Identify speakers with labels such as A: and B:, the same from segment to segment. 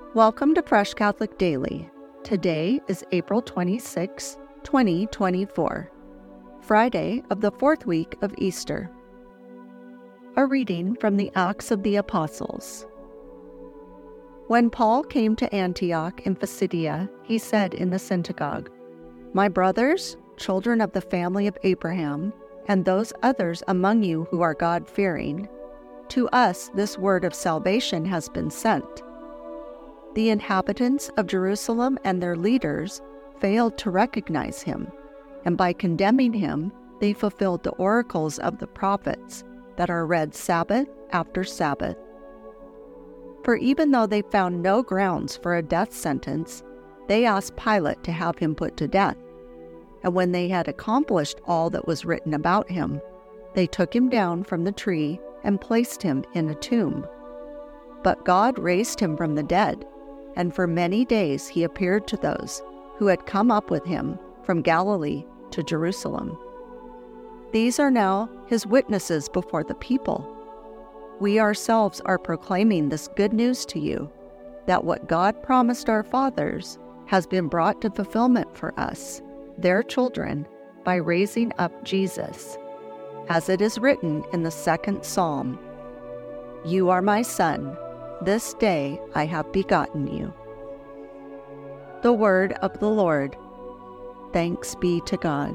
A: Welcome to Fresh Catholic Daily. Today is April 26, 2024, Friday of the fourth week of Easter. A reading from the Acts of the Apostles. When Paul came to Antioch in Pisidia, he said in the synagogue, "My brothers, children of the family of Abraham, and those others among you who are God-fearing, to us this word of salvation has been sent. The inhabitants of Jerusalem and their leaders failed to recognize him, and by condemning him, they fulfilled the oracles of the prophets that are read Sabbath after Sabbath. For even though they found no grounds for a death sentence, they asked Pilate to have him put to death. And when they had accomplished all that was written about him, they took him down from the tree and placed him in a tomb. But God raised him from the dead, and for many days he appeared to those who had come up with him from Galilee to Jerusalem. These are now his witnesses before the people. We ourselves are proclaiming this good news to you, that what God promised our fathers has been brought to fulfillment for us, their children, by raising up Jesus. As it is written in the second Psalm, 'You are my son, this day I have begotten you.'" The word of the Lord. Thanks be to God.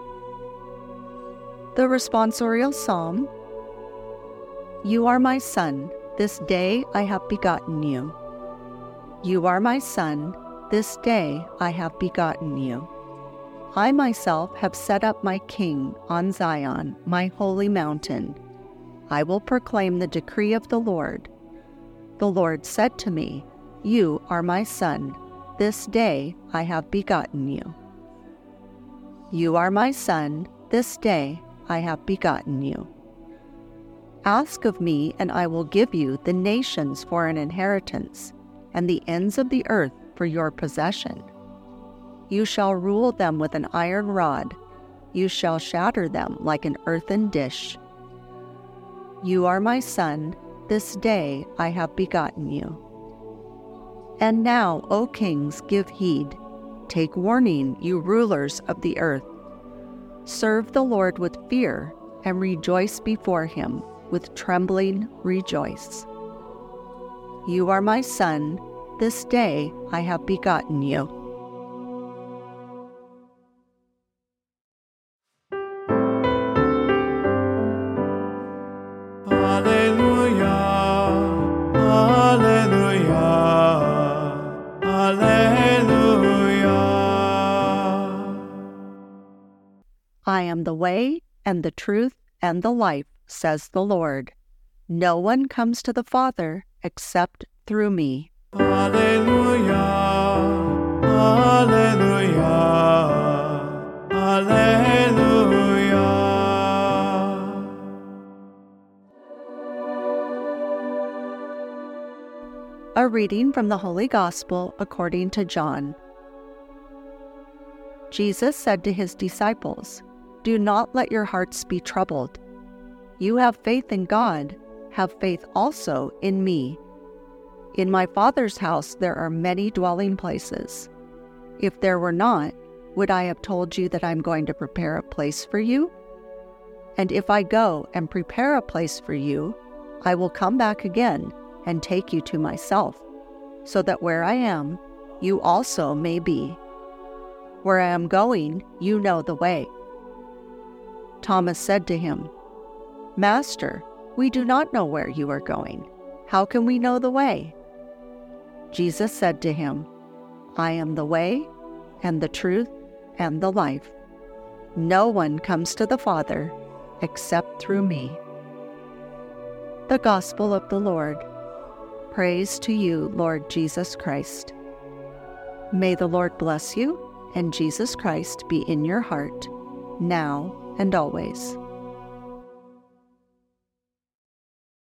A: The responsorial psalm. You are my son, this day I have begotten you. You are my son, this day I have begotten you. I myself have set up my king on Zion, my holy mountain. I will proclaim the decree of the Lord. The Lord said to me, "You are my son, this day I have begotten you." You are my son, this day I have begotten you. Ask of me, and I will give you the nations for an inheritance, and the ends of the earth for your possession. You shall rule them with an iron rod. You shall shatter them like an earthen dish. You are my son, this day I have begotten you. And now, O kings, give heed. Take warning, you rulers of the earth. Serve the Lord with fear, and rejoice before him with trembling rejoice. You are my son, this day I have begotten you.
B: Alleluia, Alleluia, Alleluia.
A: I am the way, and the truth, and the life, says the Lord. No one comes to the Father except through me.
B: Alleluia, Alleluia, Alleluia.
A: A reading from the Holy Gospel according to John. Jesus said to his disciples, "Do not let your hearts be troubled. You have faith in God, have faith also in me. In my Father's house there are many dwelling places. If there were not, would I have told you that I'm going to prepare a place for you? And if I go and prepare a place for you, I will come back again and take you to myself, so that where I am, you also may be. Where I am going, you know the way." Thomas said to him, "Master, we do not know where you are going. How can we know the way?" Jesus said to him, "I am the way, and the truth, and the life. No one comes to the Father except through me." The Gospel of the Lord. Praise to you, Lord Jesus Christ. May the Lord bless you, and Jesus Christ be in your heart, now and always.